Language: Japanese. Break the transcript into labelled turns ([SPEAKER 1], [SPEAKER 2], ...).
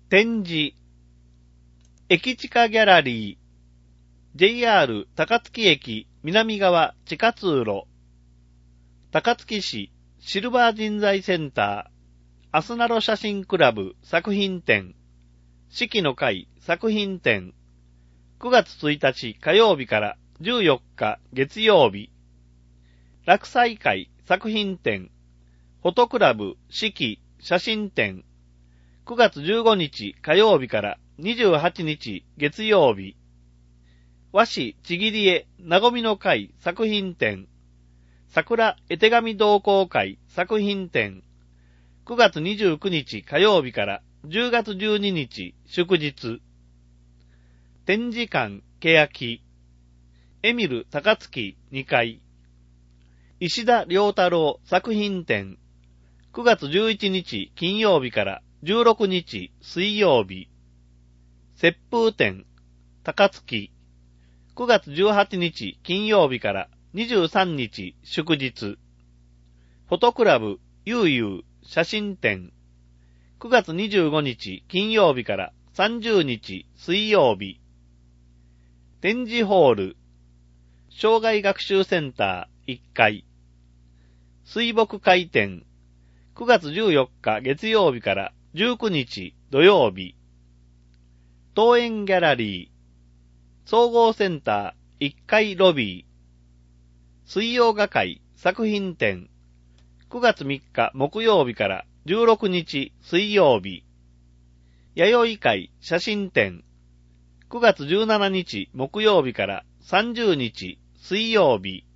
[SPEAKER 1] 展示、駅地下ギャラリー、JR 高槻駅南側地下通路、高槻市シルバー人材センター、アスナロ写真クラブ作品展、四季の会作品展、9月1日火曜日から14日月曜日、落彩会作品展、フォトクラブ四季写真展、9月15日火曜日から28日月曜日、和紙ちぎり絵なごみの会作品展、桜絵手紙同好会作品展、9月29日火曜日から10月12日祝日、展示館欅、エミル高槻2階、石田良太郎作品展、9月11日金曜日から16日水曜日、接風展高槻、9月18日金曜日から23日祝日、フォトクラブゆうゆう写真展、9月25日金曜日から30日水曜日、展示ホール、障害学習センター1階、水墨会展、9月14日月曜日から19日土曜日、桃園ギャラリー、総合センター1階ロビー、水曜画会作品展、9月3日木曜日から16日水曜日、弥生会写真展、9月17日木曜日から30日水曜日、